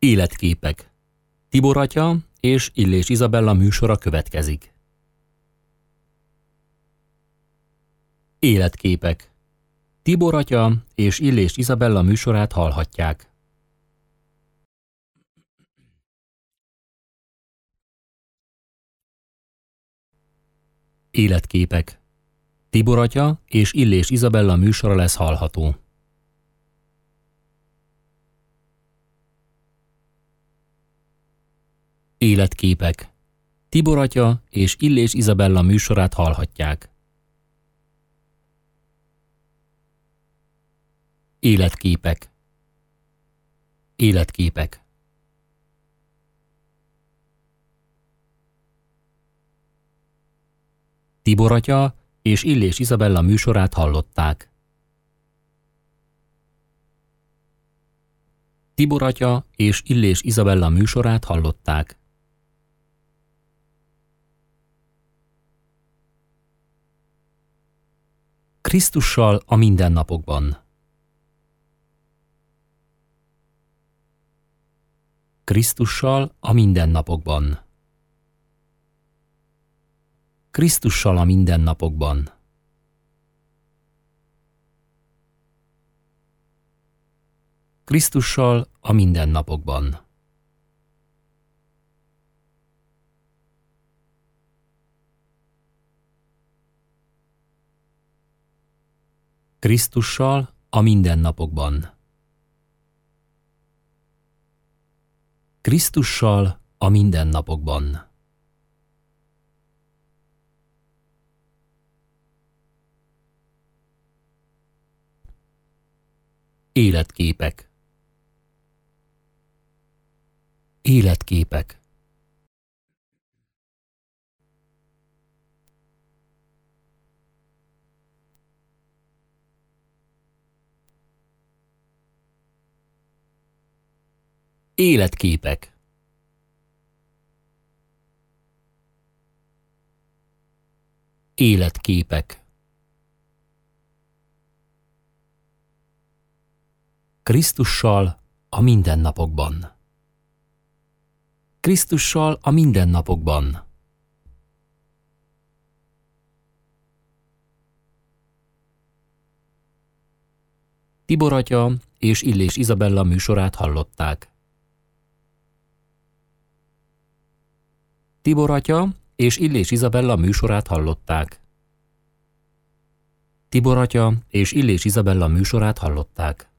Életképek. Tibor atya és Illés Izabella műsora következik. Életképek. Tibor atya és Illés Izabella műsorát hallhatják. Életképek. Tibor atya és Illés Izabella műsora lesz hallható. Életképek. Tibor atya és Illés Izabella műsorát hallhatják. Életképek. Életképek. Tibor atya és Illés Izabella műsorát hallották. Tibor atya és Illés Izabella műsorát hallották. Krisztussal a mindennapokban. Krisztussal a mindennapokban. Krisztussal a mindennapokban. Krisztussal a mindennapokban. Krisztussal a mindennapokban. Krisztussal a mindennapokban. Életképek. Életképek. Életképek. Életképek. Krisztussal a mindennapokban. Krisztussal a mindennapokban. Tibor atya és Illés Izabella műsorát hallották. Tibor atya és Illés Izabella műsorát hallották. Tibor atya és Illés Izabella műsorát hallották.